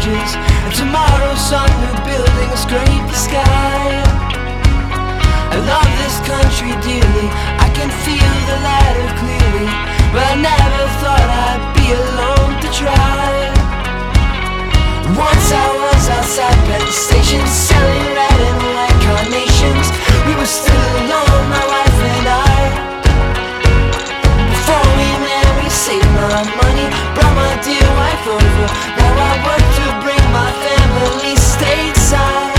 bridges, and tomorrow's sun we're building will scrape the sky. I love this country dearly, I can feel the ladder clearly, but I never thought I'd be alone to try. Once I was outside Penn Station selling red and white carnations. We were still alone, my wife and I. Before we met we saved my money, brought my dear wife over. Now I work to bring my family stateside.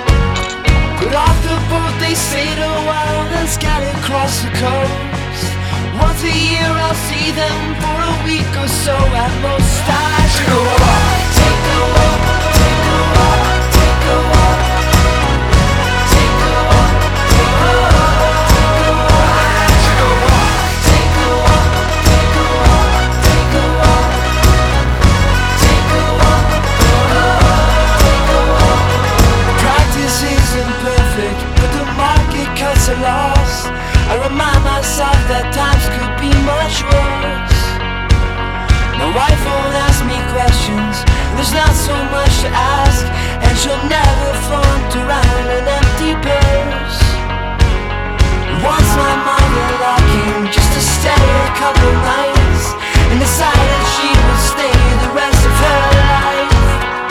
But off the boat they stayed a while, then scattered across the coast. Once a year I'll see them for a week or so at most. I take a walk, take a walk, take a walk, take a walk, take a walk, take a walk, take a walk, take a walk, take a walk, take a walk, take a walk, take a walk. Practice isn't perfect, but the market cuts a loss. I remind myself that times could be much worse. My wife won't ask me questions, there's not so much to ask, and she'll never flaunt around an empty purse. Once my mother-in-law came just to stay a couple nights, and decided she would stay the rest of her life.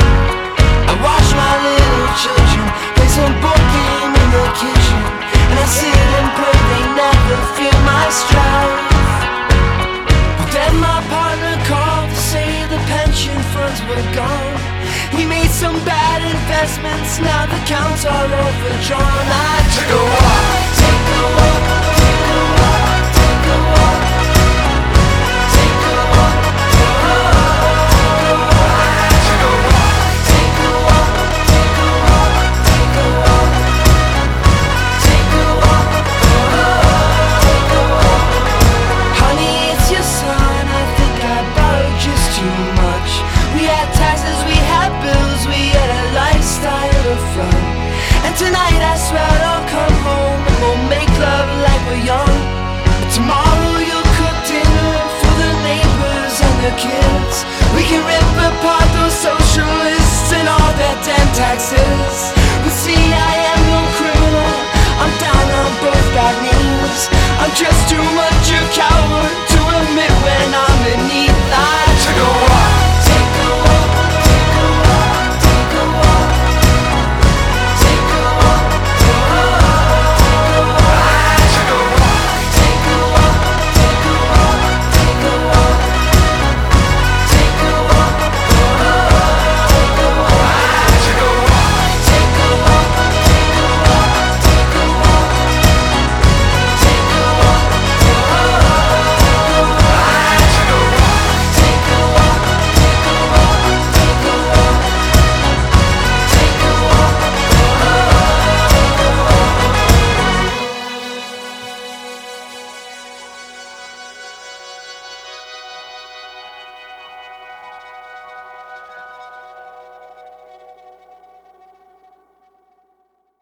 I watch my little children play some board game in the kitchen, and I sit and pray they never feel my strife. But then my partner called to say the pension funds were gone. He made some bad investments, now the accounts are overdrawn. I took a walk, take a walk, take a walk, take a walk, take a walk, take a walk, take a walk, take a walk, take a walk, take a walk, take a walk, take a walk. Honey, it's your son, I think I borrowed just too much. We had taxes, we had bills, we had a lifestyle of fun. And tonight I swear I'll come home and we'll make love like we're young. But tomorrow you'll cook dinner for the neighbors and their kids. We can rip apart those socialists and all their damn taxes. But see, I am no criminal, I'm down on both bad knees. I'm just too much a coward to admit when